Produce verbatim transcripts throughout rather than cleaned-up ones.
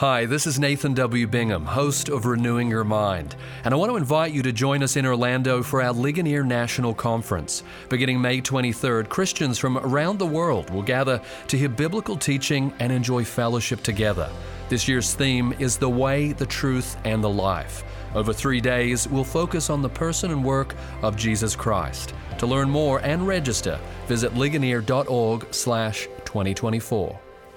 Hi, this is Nathan W. Bingham, host of Renewing Your Mind, and I want to invite you to join us in Orlando for our Ligonier National Conference. Beginning May twenty-third, Christians from around the world will gather to hear biblical teaching and enjoy fellowship together. This year's theme is The Way, the Truth, and the Life. Over three days, we'll focus on the person and work of Jesus Christ. To learn more and register, visit ligonier.org slash 2024.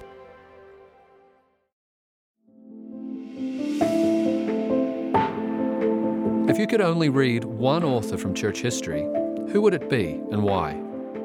If you could only read one author from church history, who would it be and why?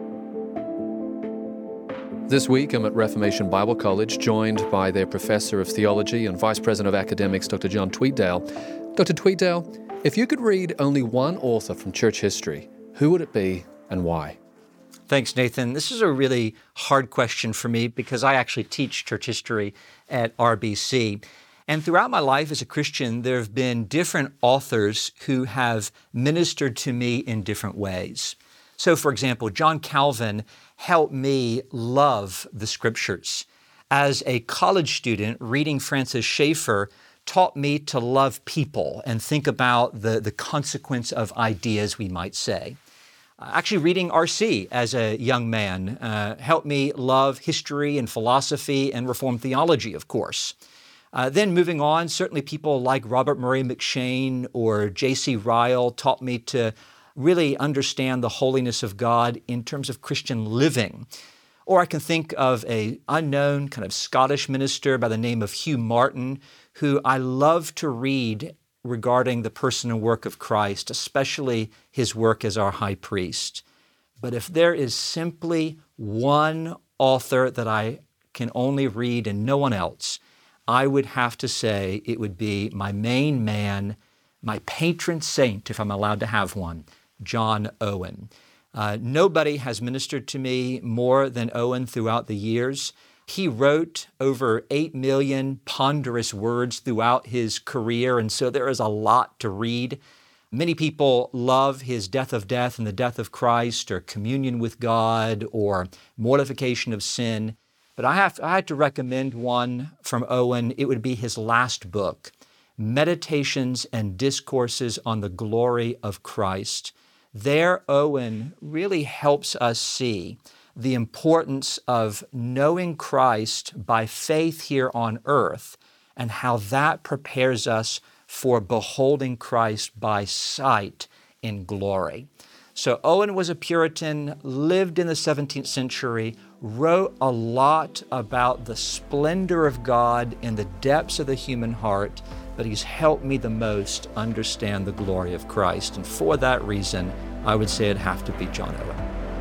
This week, I'm at Reformation Bible College, joined by their Professor of Theology and Vice President of Academics, Doctor John Tweedale. Doctor Tweedale, if you could read only one author from church history, who would it be and why? Thanks, Nathan. This is a really hard question for me because I actually teach church history at R B C. And throughout my life as a Christian, there have been different authors who have ministered to me in different ways. So, for example, John Calvin helped me love the Scriptures. As a college student, reading Francis Schaeffer taught me to love people and think about the, the consequence of ideas, we might say. Actually, reading R C as a young man uh, helped me love history and philosophy and Reformed theology, of course. Uh, then moving on, certainly people like Robert Murray M'Cheyne or J C Ryle taught me to really understand the holiness of God in terms of Christian living. Or I can think of an unknown kind of Scottish minister by the name of Hugh Martin, who I love to read regarding the person and work of Christ, especially his work as our high priest. But if there is simply one author that I can only read and no one else, I would have to say it would be my main man, my patron saint, if I'm allowed to have one, John Owen. Uh, nobody has ministered to me more than Owen throughout the years. He wrote over eight million ponderous words throughout his career, and so there is a lot to read. Many people love his Death of Death and the Death of Christ, or Communion with God, or Mortification of Sin. But I have I had to recommend one from Owen. It would be his last book, Meditations and Discourses on the Glory of Christ. There, Owen really helps us see the importance of knowing Christ by faith here on earth and how that prepares us for beholding Christ by sight in glory. So Owen was a Puritan, lived in the seventeenth century, wrote a lot about the splendor of God in the depths of the human heart, but he's helped me the most understand the glory of Christ. And for that reason, I would say it'd have to be John Owen.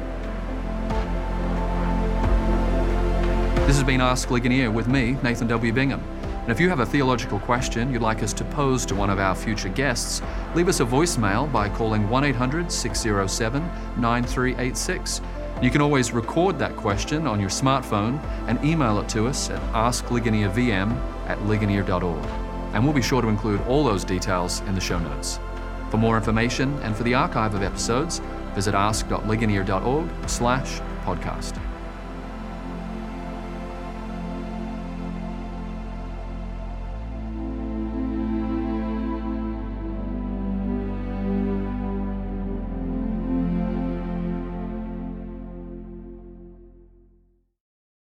This has been Ask Ligonier with me, Nathan W. Bingham. And if you have a theological question you'd like us to pose to one of our future guests, leave us a voicemail by calling one eight hundred, six oh seven, nine three eight six. You can always record that question on your smartphone and email it to us at ask ligonier v m at ligonier dot org. And we'll be sure to include all those details in the show notes. For more information and for the archive of episodes, visit ask dot ligonier dot org slash podcast.